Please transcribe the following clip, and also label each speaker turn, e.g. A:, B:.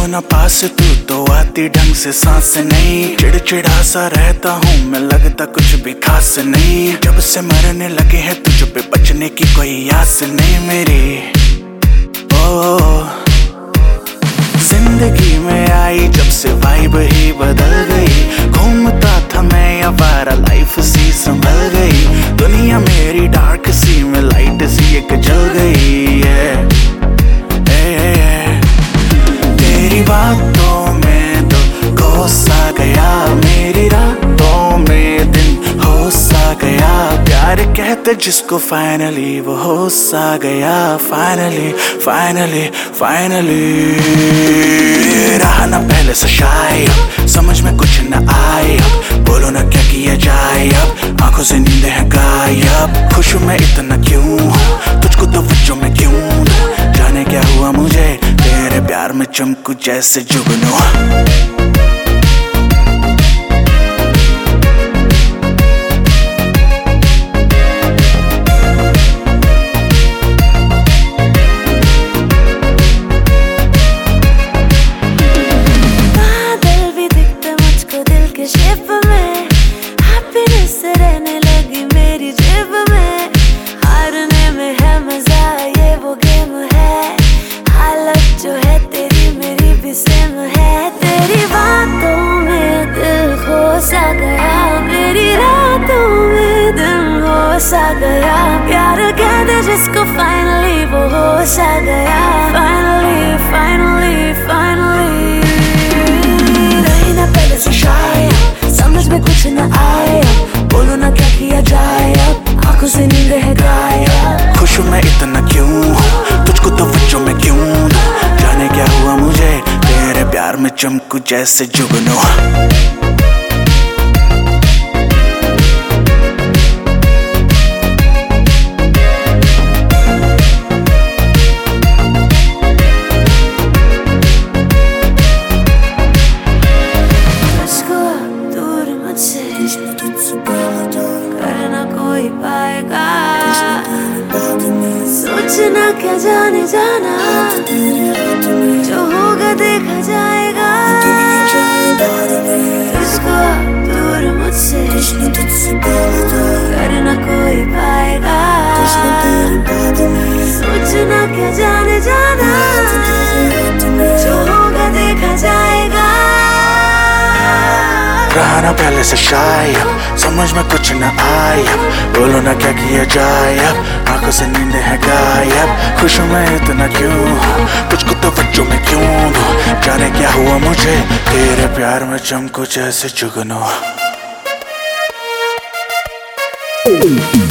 A: ना पास तू तो आती ढंग से सांस नहीं। चिड़चिड़ा सा रहता हूँ मैं, लगता कुछ भी खास नहीं। जब से मरने लगे हैं तुझ पे बचने की कोई आस नहीं मेरी। ओ जिंदगी में आई जब से वाइब ही बदल गई। घूमता था मैं आवारा, लाइफ सी संभल गई। दुनिया मेरी डार्क सी में लाइट सी एक जल गई है। तेरी बातों में तो खो सा गया, मेरी रातों में दिन हो सा गया। प्यार कहते जिसको फाइनली वो हो सा गया। फाइनली फाइनली फाइनली रहा ना पहले से शायद, समझ में कुछ न आए अब। बोलो ना क्या किया जाए अब, आंखों से नींद है गायब। खुश मैं इतना क्यों हूँ, तुझको तवज्जो में क्यों दूं। जाने क्या हुआ मुझे, तेरे प्यार में चमकू जैसे जुगनू।
B: शेप में हैप्पीनेस रहने लगी मेरी जेब में। हारने में है मजा, ये वो गेम है। हालत जो है तेरी मेरी भी सेम है। तेरी बातों में दिल खो सा गया, मेरी रातों में दिल हो सा गया। प्यार कह दे जिसको फाइनली वो हो सा गया। फाइनली फाइनली फाइनली रही ना पहले से शायद, समझ में कुछ न आए। बोलो ना क्या किया जाए अब, आंखों से नींद है गायब।
A: खुश मैं इतना क्यों हूँ, तुझको तवज्जो में क्यों दूं। जाने क्या हुआ मुझे, तेरे प्यार में चमकू जैसे जुगनू।
B: करना कोई पाएगा, सोचना क्या जाने जाना। जो होगा देखा जाएगा, तुझको दूर मुझसे करना कोई पाएगा। सोचना क्या जाने जाना, जो होगा देखा जाएगा।
A: रहा ना पहले से शायद, समझ में कुछ न आया। बोलो ना क्या किया जाए अब, आंखों से नींद है गायब। खुश मैं इतना क्यों हूँ, तुझको तवज्जो में क्यों दूं। जाने क्या हुआ मुझे, तेरे प्यार में चमकू जैसे जुगनू।